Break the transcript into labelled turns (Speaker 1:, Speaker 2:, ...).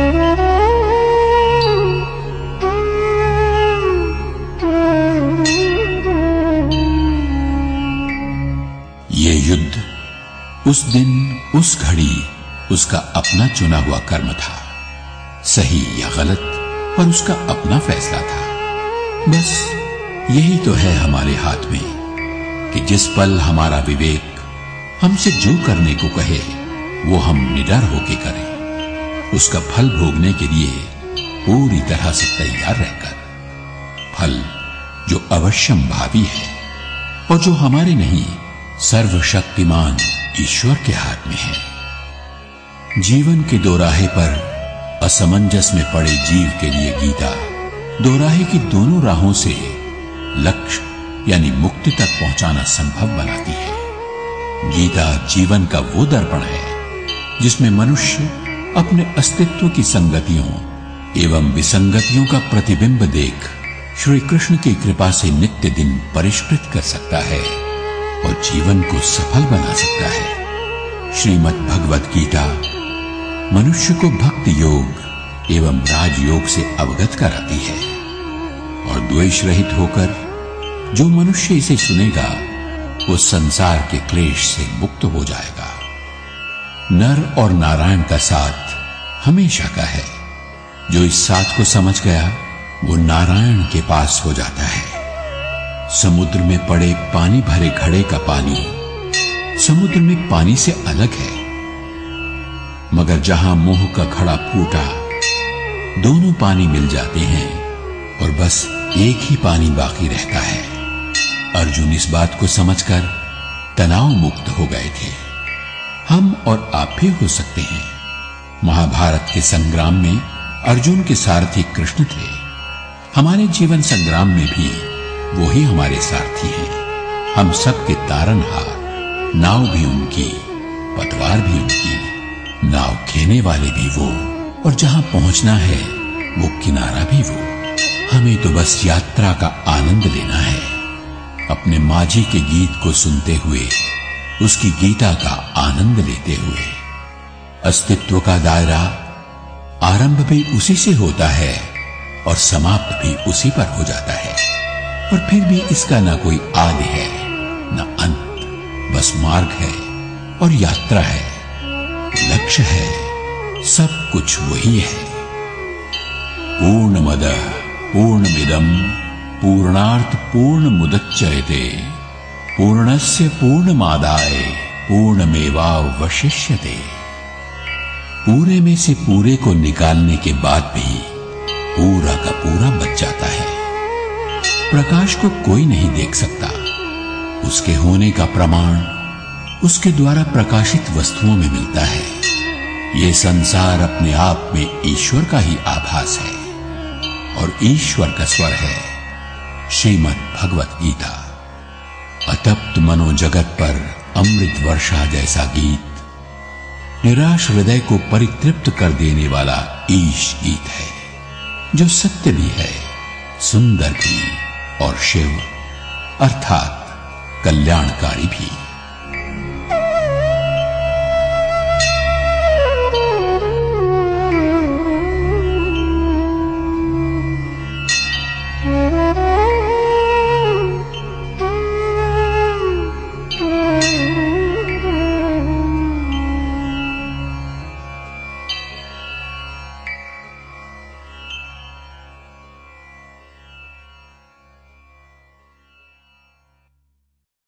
Speaker 1: ये युद्ध उस दिन उस घड़ी उसका अपना चुना हुआ कर्म था, सही या गलत पर उसका अपना फैसला था। बस यही तो है हमारे हाथ में कि जिस पल हमारा विवेक हमसे जो करने को कहे वो हम निडर होके करें, उसका फल भोगने के लिए पूरी तरह से तैयार रहकर। फल जो अवश्यम भावी है और जो हमारे नहीं सर्वशक्तिमान ईश्वर के हाथ में है। जीवन के दोराहे पर असमंजस में पड़े जीव के लिए गीता दोराहे की दोनों राहों से लक्ष्य यानी मुक्ति तक पहुंचाना संभव बनाती है। गीता जीवन का वो दर्पण है जिसमें मनुष्य अपने अस्तित्व की संगतियों एवं विसंगतियों का प्रतिबिंब देख श्री कृष्ण की कृपा से नित्य दिन परिष्कृत कर सकता है और जीवन को सफल बना सकता है। श्रीमद् भगवत गीता मनुष्य को भक्ति योग एवं राजयोग से अवगत कराती है और द्वेष रहित होकर जो मनुष्य इसे सुनेगा वो संसार के क्लेश से मुक्त हो जाएगा। नर और नारायण का साथ हमेशा का है। जो इस साथ को समझ गया वो नारायण के पास हो जाता है। समुद्र में पड़े पानी भरे घड़े का पानी समुद्र में पानी से अलग है, मगर जहां मोह का घड़ा फूटा दोनों पानी मिल जाते हैं और बस एक ही पानी बाकी रहता है। अर्जुन इस बात को समझकर तनाव मुक्त हो गए थे। हम और आप भी हो सकते हैं। महाभारत के संग्राम में अर्जुन के सारथी कृष्ण थे। हमारे जीवन संग्राम में भी वो ही हमारे सारथी हैं। हम सबके तारनहार, नाव भी उनकी, पतवार भी उनकी, नाव खेने वाले भी वो और जहां पहुंचना है वो किनारा भी वो। हमें तो बस यात्रा का आनंद लेना है, अपने माझी के गीत को सुनते हुए, उसकी गीता का आनंद लेते हुए। अस्तित्व का दायरा आरंभ भी उसी से होता है और समाप्त भी उसी पर हो जाता है, और फिर भी इसका ना कोई आदि है ना अंत, बस मार्ग है और यात्रा है, लक्ष्य है, सब कुछ वही है। पूर्णमदः पूर्णमिदं पूर्णार्थ पूर्णमुदच्यते पूर्णस्य पूर्णमादाय पूर्णमेवावशिष्यते। पूरे में से पूरे को निकालने के बाद भी पूरा का पूरा बच जाता है। प्रकाश को कोई नहीं देख सकता, उसके होने का प्रमाण उसके द्वारा प्रकाशित वस्तुओं में मिलता है। ये संसार अपने आप में ईश्वर का ही आभास है और ईश्वर का स्वर है श्रीमद् भगवत गीता। अतप्त मनोजगत पर अमृत वर्षा जैसा गीत निराश हृदय को परितृप्त कर देने वाला ईश गीत है, जो सत्य भी है, सुंदर भी और शिव अर्थात कल्याणकारी भी।